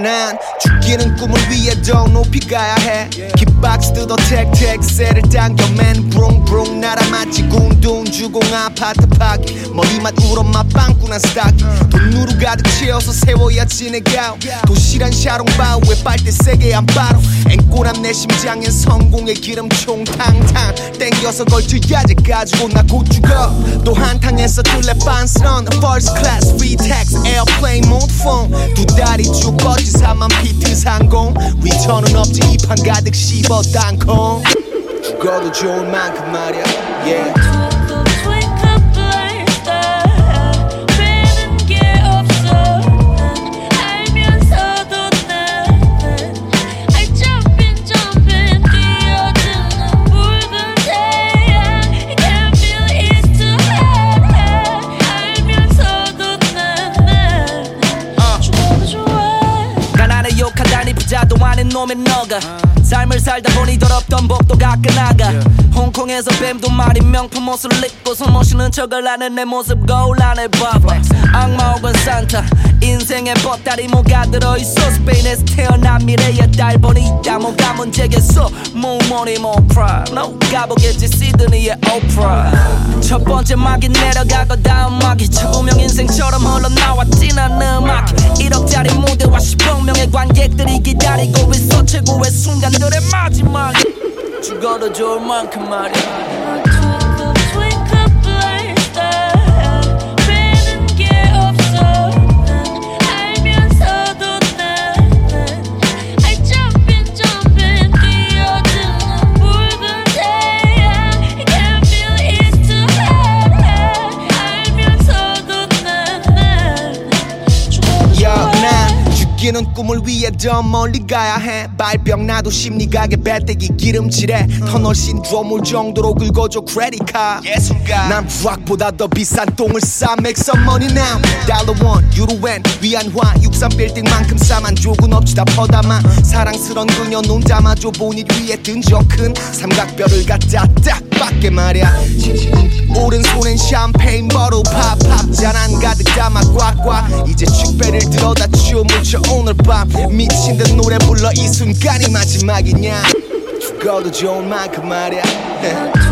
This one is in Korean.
난 죽이는 꿈을 위해 더 높이 가야 해 킥박스 뜯어 택택 셀을 당겨 맨 브롱브롱 날아맞지 군돈 주공 아파트 파기 머리만 울엄마 빵꾸난 스타기 돈으로 가득 채워서 세워야 지내가 도시란 샤롱바우에 빨대 세게 안 빨어 앵꼬람 내 심장엔 성공의 기름총 탕탕 땡겨서 걸쳐야지 가지고 나 곧 죽어 또 한탕에서 들래 빤스런 First class free tax airplane mode phone 두 다리 쭉 뻗지 3만 피트 상공 리턴은 없지 이 판 가득 씹어 땅콩 죽어도 좋은 만큼 말이야 yeah. 부자도 아닌 놈의 너가 삶을 살다 보니 더럽던 복도가 끝나가 홍콩에서 뱀도 말인 명품 옷을 입고 숨모시는 척을 하는 내 모습 거울 안에 봐봐 악마 혹은 산타 인생의 보따리 뭐가 들어있어 스페인에서 태어난 미래의 딸 보니 있다 뭐가 문제겠어 More money more pride 너 가보겠지 시드니의 오프라 첫 번째 막이 내려가고 다음 막이 처우명 인생처럼 흘러나와 진한 음악 1억짜리 무대와 10억 명의 관객들이 기다리고 있어 최고의 순간들의 마지막 죽어도 좋을 만큼 말이야 죽이는 꿈을 위해 더 멀리 가야 해 발병 나도 심리가게 배때기 기름칠해 터널 신드롬 정도로 긁어줘 크레딧카 예술가 난 부학보다 더 비싼 똥을 싸 make some money now 달러 원 유로 엔 위안화 63 빌딩만큼 싸만 조금 없지 다 퍼담아 사랑스런 그녀 눈 담아줘 본인 위에 든저 큰 삼각별을 갖다 딱 밖에 말이야 오른손엔 샴페인 버릇 팝팝 잔안 가득 담아 꽉꽉 이제 축배를 들어다 춤을 춰 오늘 밤 미친 듯 노래 불러 이 순간이 마지막이냐 죽어도 좋은 만큼 말이야